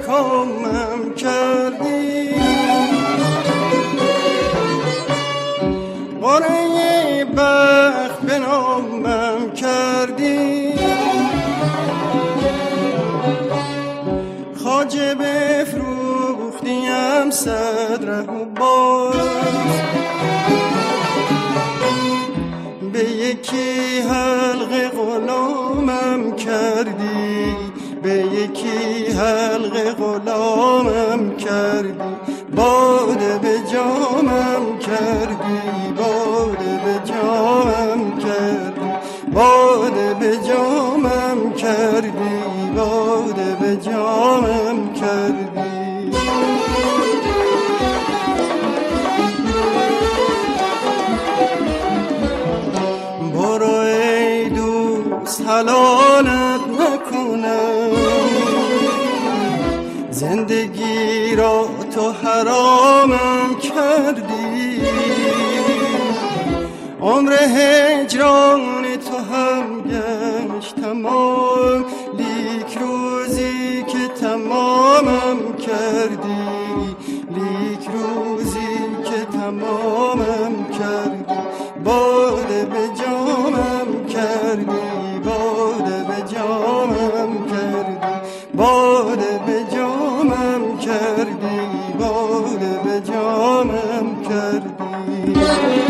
کامم کردی، قرعه بخت به نامم کردی، خواجه بفروختیم صدره و باز، به یکی حلقه غلامم کردی، به یکی حلقه غلامم کردی، باده به جامم کردی، باده به جامم کردی، باده به جامم کردی، باده به جامم کردی. برو ای دوست حلالت نکنم، زندگی را تو حرامم کردی، عمر هجران تو هم گشت تمام، لیک روزی که تمامم کردی، لیک روزی که تمامم کردی، باده به جامم کردی، باده به جامم کردی، باده به جامم کردی، باده به جامم کردی.